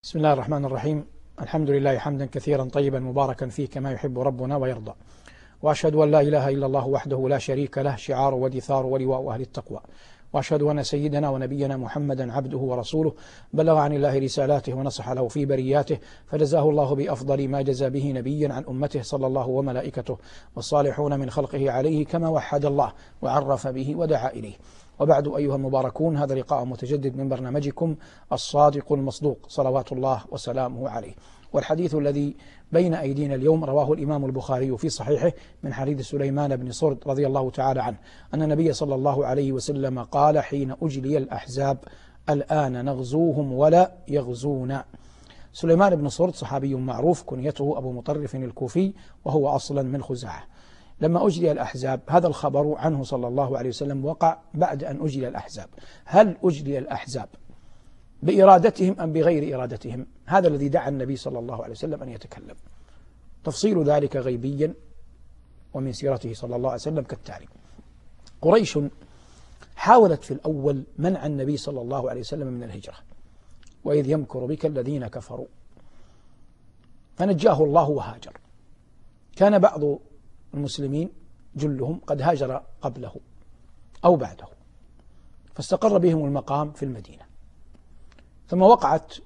بسم الله الرحمن الرحيم. الحمد لله حمدا كثيرا طيبا مباركا فيه كما يحب ربنا ويرضى، وأشهد أن لا إله إلا الله وحده لا شريك له شعار ودثار ولواء أهل التقوى، وأشهد أن سيدنا ونبينا محمدا عبده ورسوله بلغ عن الله رسالاته ونصح له في برياته، فجزاه الله بأفضل ما جزى به نبيا عن أمته صلى الله وملائكته والصالحون من خلقه عليه كما وحد الله وعرف به ودعا إليه. وبعد أيها المباركون، هذا لقاء متجدد من برنامجكم الصادق المصدوق صلوات الله وسلامه عليه. والحديث الذي بين أيدينا اليوم رواه الإمام البخاري في صحيحه من حديث سليمان بن صرد رضي الله تعالى عنه أن النبي صلى الله عليه وسلم قال حين أجلي الأحزاب: الآن نغزوهم ولا يغزونا. سليمان بن صرد صحابي معروف، كنيته أبو مطرف الكوفي، وهو أصلا من خزاعة. لما أجلي الأحزاب، هذا الخبر عنه صلى الله عليه وسلم وقع بعد أن أجلي الأحزاب. هل أجلي الأحزاب بإرادتهم أم بغير إرادتهم؟ هذا الذي دعا النبي صلى الله عليه وسلم أن يتكلم. تفصيل ذلك غيبيا ومن سيرته صلى الله عليه وسلم كالتالي: قريش حاولت في الأول منع النبي صلى الله عليه وسلم من الهجرة، وإذ يمكر بك الذين كفروا، فنجاه الله وهاجر. كان بعض المسلمين جلهم قد هاجر قبله أو بعده، فاستقر بهم المقام في المدينة. ثم وقعت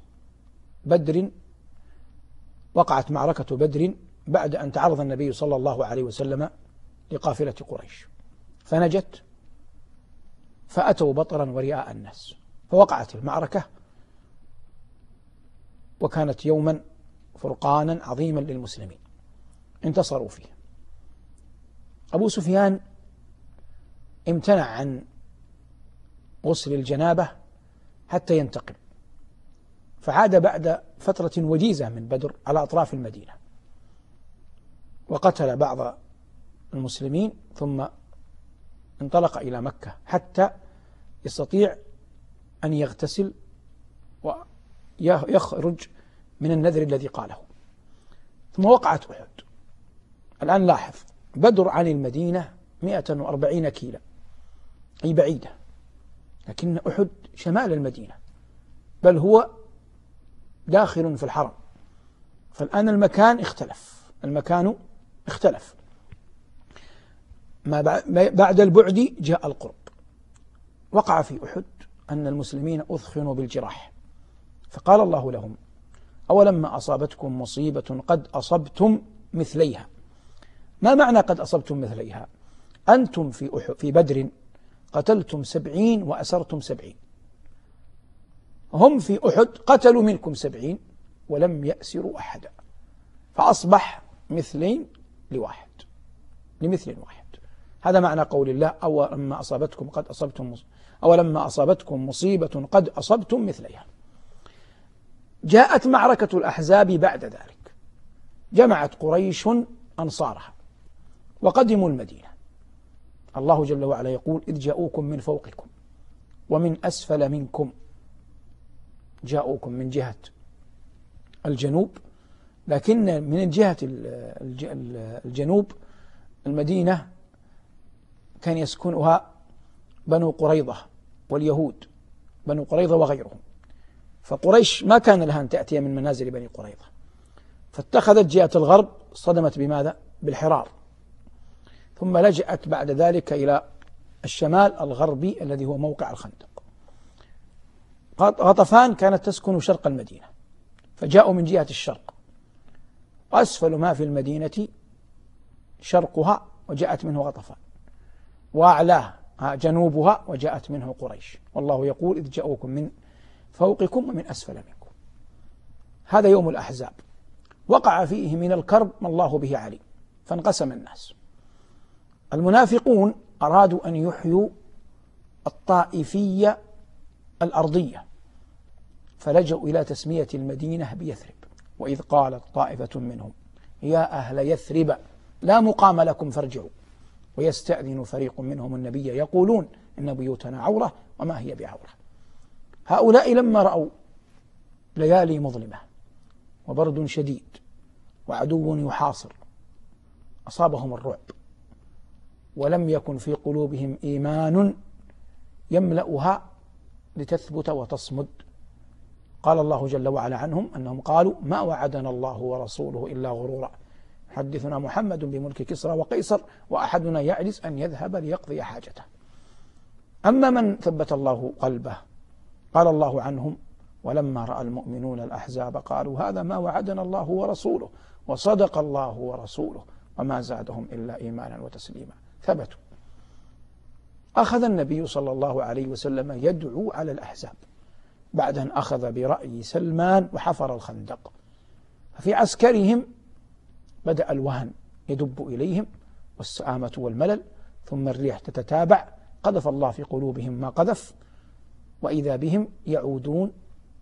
معركة بدر بعد أن تعرض النبي صلى الله عليه وسلم لقافلة قريش، فنجت، فأتوا بطرا ورئاء الناس، فوقعت المعركة، وكانت يوما فرقانا عظيما للمسلمين انتصروا فيه. أبو سفيان امتنع عن غسل الجنابة حتى ينتقم، فعاد بعد فترة وجيزة من بدر على أطراف المدينة، وقتل بعض المسلمين، ثم انطلق إلى مكة حتى يستطيع أن يغتسل ويخرج من النذر الذي قاله. ثم وقعت أحد. الآن لاحظ، بدر عن المدينة 140 كيلا، أي بعيدة، لكن أحد شمال المدينة، بل هو داخل في الحرم. فالآن المكان اختلف. بعد البعد جاء القرب. وقع في أحد أن المسلمين أثخنوا بالجراح، فقال الله لهم: أولما أصابتكم مصيبة قد أصبتم مثليها. ما معنى قد أصبتم مثليها؟ أنتم في بدر قتلتم 70 وأسرتم 70، هم في أحد قتلوا منكم 70 ولم يأسروا أحدا، فأصبح مثلين لمثل واحد. هذا معنى قول الله: أولما أصابتكم مصيبة قد أصبتم مثليها. جاءت معركة الأحزاب بعد ذلك، جمعت قريش أنصارها وقدموا المدينة. الله جل وعلا يقول: إذ جاءوكم من فوقكم ومن أسفل منكم. جاءوكم من جهة الجنوب، لكن من جهة الجنوب المدينة كان يسكنها بنو قريظة واليهود، بنو قريظة وغيرهم، فقريش ما كان لها أن تأتي من منازل بني قريظة، فاتخذت جهة الغرب، صدمت بماذا؟ بالحرار، ثم لجأت بعد ذلك إلى الشمال الغربي الذي هو موقع الخندق. غطفان كانت تسكن شرق المدينة، فجاءوا من جهة الشرق، وأسفل ما في المدينة شرقها وجاءت منه غطفان، وأعلاها جنوبها وجاءت منه قريش. والله يقول: إذ جاءوكم من فوقكم ومن أسفل منكم. هذا يوم الأحزاب، وقع فيه من الكرب ما الله به عليم، فانقسم الناس. المنافقون أرادوا أن يحيوا الطائفية الأرضية، فلجأوا إلى تسمية المدينة بيثرب. وإذ قالت طائفة منهم: يا أهل يثرب لا مقام لكم فارجعوا، ويستأذن فريق منهم النبي يقولون إن بيوتنا عورة وما هي بعورة. هؤلاء لما رأوا ليالي مظلمة وبرد شديد وعدو يحاصر أصابهم الرعب، ولم يكن في قلوبهم إيمان يملأها لتثبت وتصمد قال الله جل وعلا عنهم أنهم قالوا ما وعدنا الله ورسوله إلا غرورا، حدثنا محمد بملك كسرى وقيصر وأحدنا يعجز أن يذهب ليقضي حاجته. أما من ثبت الله قلبه قال الله عنهم ولما رأى المؤمنون الأحزاب قالوا هذا ما وعدنا الله ورسوله وصدق الله ورسوله وما زادهم إلا إيمانا وتسليما. ثبتوا. أخذ النبي صلى الله عليه وسلم يدعو على الأحزاب بعد أن أخذ برأي سلمان وحفر الخندق. ففي عسكرهم بدأ الوهن يدب إليهم والسآمة والملل، ثم الريح تتتابع، قذف الله في قلوبهم ما قذف، وإذا بهم يعودون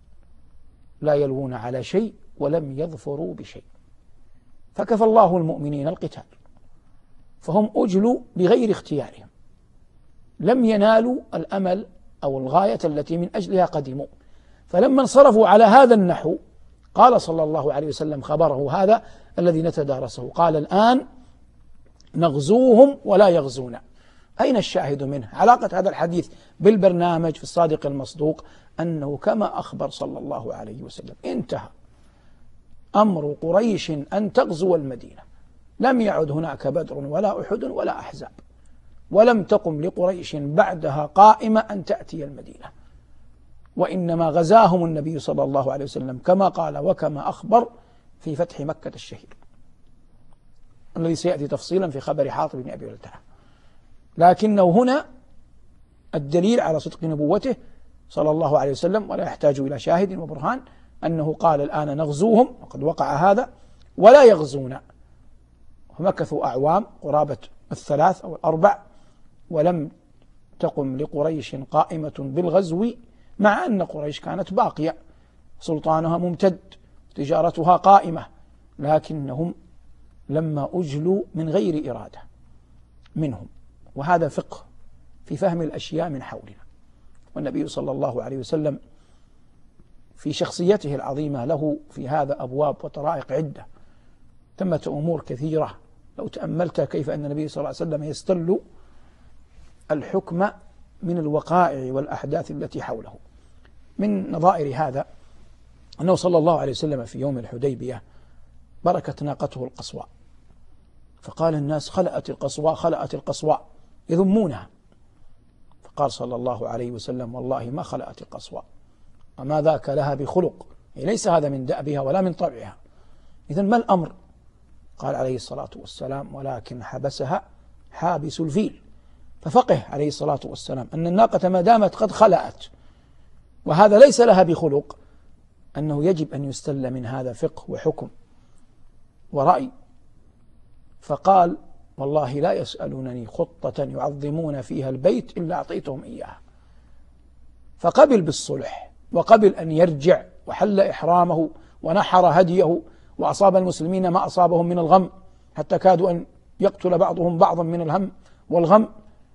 لا يلوون على شيء ولم يظفروا بشيء. فكفى الله المؤمنين القتال، فهم أجلوا بغير اختيارهم، لم ينالوا الأمل أو الغاية التي من أجلها قدموا. فلما انصرفوا على هذا النحو قال صلى الله عليه وسلم خبره هذا الذي نتدارسه، قال الآن نغزوهم ولا يغزونا. أين الشاهد منه؟ علاقة هذا الحديث بالبرنامج في الصادق المصدوق أنه كما أخبر صلى الله عليه وسلم انتهى أمر قريش أن تغزو المدينة، لم يعد هناك بدر ولا أحد ولا أحزاب، ولم تقم لقريش بعدها قائمة أن تأتي المدينة، وإنما غزاهم النبي صلى الله عليه وسلم كما قال وكما أخبر في فتح مكة الشهير الذي سيأتي تفصيلا في خبر حاطب بن أبي بلتعة. لكنه هنا الدليل على صدق نبوته صلى الله عليه وسلم، ولا يحتاج إلى شاهد وبرهان، أنه قال الآن نغزوهم وقد وقع هذا ولا يغزونا. فمكثوا أعوام قرابة 3 أو 4 ولم تقم لقريش قائمة بالغزو، مع أن قريش كانت باقية، سلطانها ممتد، تجارتها قائمة، لكنهم لما أجلوا من غير إرادة منهم. وهذا فقه في فهم الأشياء من حولنا. والنبي صلى الله عليه وسلم في شخصيته العظيمة له في هذا أبواب وطرائق عدة، ثمة أمور كثيرة لو تأملت كيف أن النبي صلى الله عليه وسلم يستل الحكم من الوقائع والأحداث التي حوله. من نظائر هذا أنه صلى الله عليه وسلم في يوم الحديبية بركت ناقته القصواء، فقال الناس خلأت القصواء خلأت القصواء يذمونها، فقال صلى الله عليه وسلم والله ما خلأت القصواء وما ذاك لها بخلق، ليس هذا من دأبها ولا من طبعها، إذن ما الأمر؟ قال عليه الصلاة والسلام ولكن حبسها حابس الفيل. ففقه عليه الصلاة والسلام أن الناقة ما دامت قد خلأت وهذا ليس لها بخلق أنه يجب أن يستل من هذا فقه وحكم ورأي. فقال والله لا يسألونني خطة يعظمون فيها البيت إلا أعطيتهم إياها. فقبل بالصلح وقبل أن يرجع وحل إحرامه ونحر هديه، وأصاب المسلمين ما أصابهم من الغم حتى كادوا أن يقتل بعضهم بعضا من الهم والغم.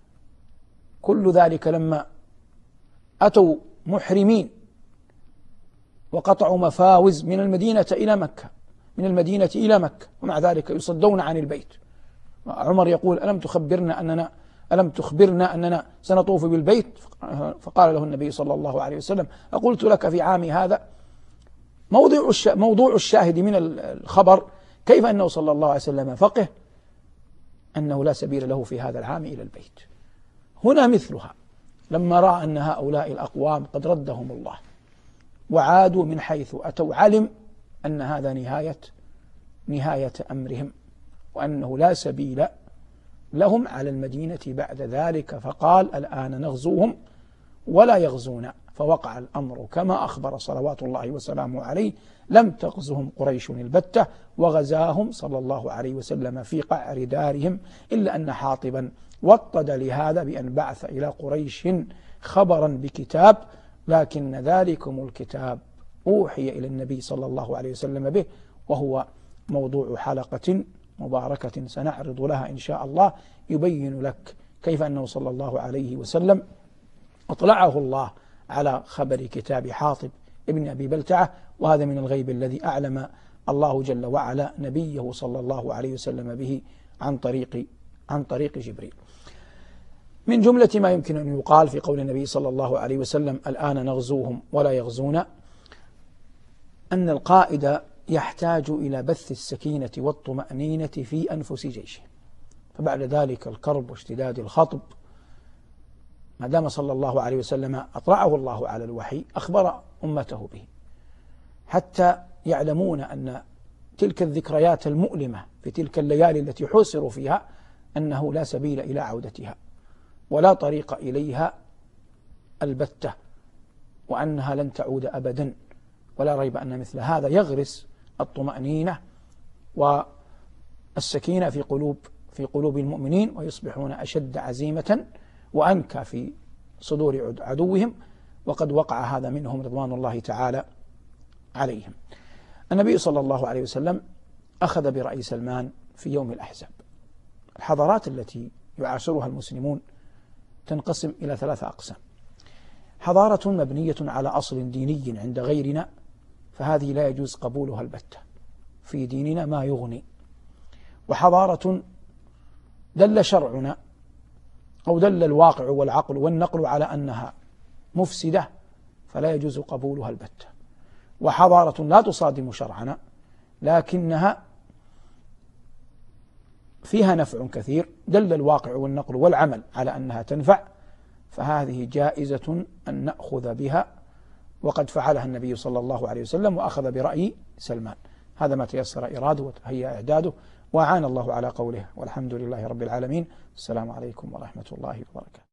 كل ذلك لما أتوا محرمين وقطعوا مفاوز من المدينة إلى مكة ومع ذلك يصدون عن البيت. عمر يقول ألم تخبرنا أننا سنطوف بالبيت؟ فقال له النبي صلى الله عليه وسلم أقلت لك في عامي هذا. موضوع الشاهد من الخبر كيف أنه صلى الله عليه وسلم فقه أنه لا سبيل له في هذا العام إلى البيت. هنا مثلها لما رأى أن هؤلاء الأقوام قد ردهم الله وعادوا من حيث أتوا، علم أن هذا نهاية أمرهم وأنه لا سبيل لهم على المدينة بعد ذلك، فقال الآن نغزوهم ولا يغزونا. فوقع الأمر كما أخبر صلوات الله وسلامه عليه، لم تغزهم قريش البتة، وغزاهم صلى الله عليه وسلم في قعر دارهم، إلا أن حاطبا وطد لهذا بأن بعث إلى قريش خبرا بكتاب، لكن ذلكم الكتاب أوحي إلى النبي صلى الله عليه وسلم به، وهو موضوع حلقة مباركة سنعرض لها إن شاء الله، يبين لك كيف أنه صلى الله عليه وسلم أطلعه الله على خبر كتاب حاطب ابن أبي بلتعة، وهذا من الغيب الذي أعلم الله جل وعلا نبيه صلى الله عليه وسلم به عن طريق جبريل. من جملة ما يمكن أن يقال في قول النبي صلى الله عليه وسلم الآن نغزوهم ولا يغزونا، أن القائد يحتاج إلى بث السكينة والطمأنينة في أنفس جيشه، فبعد ذلك الكرب واشتداد الخطب ما دام صلى الله عليه وسلم أطلعه الله على الوحي أخبر أمته به، حتى يعلمون أن تلك الذكريات المؤلمة في تلك الليالي التي حوصروا فيها أنه لا سبيل إلى عودتها ولا طريق إليها البتة، وأنها لن تعود أبدا. ولا ريب أن مثل هذا يغرس الطمأنينة والسكينة في قلوب المؤمنين، ويصبحون أشد عزيمة وأنكى في صدور عدوهم، وقد وقع هذا منهم رضوان الله تعالى عليهم. النبي صلى الله عليه وسلم أخذ برأي سلمان في يوم الأحزاب. الحضارات التي يعاصرها المسلمون تنقسم إلى 3 أقسام: حضارة مبنية على أصل ديني عند غيرنا، فهذه لا يجوز قبولها البتة، في ديننا ما يغني. وحضارة دل شرعنا أو دل الواقع والعقل والنقل على أنها مفسدة، فلا يجوز قبولها البتة. وحضارة لا تصادم شرعنا لكنها فيها نفع كثير، دل الواقع والنقل والعمل على أنها تنفع، فهذه جائزة أن نأخذ بها، وقد فعلها النبي صلى الله عليه وسلم وأخذ برأي سلمان. هذا ما تيسر إراده وتهيأ إعداده، وأعان الله على قوله، والحمد لله رب العالمين. السلام عليكم ورحمة الله وبركاته.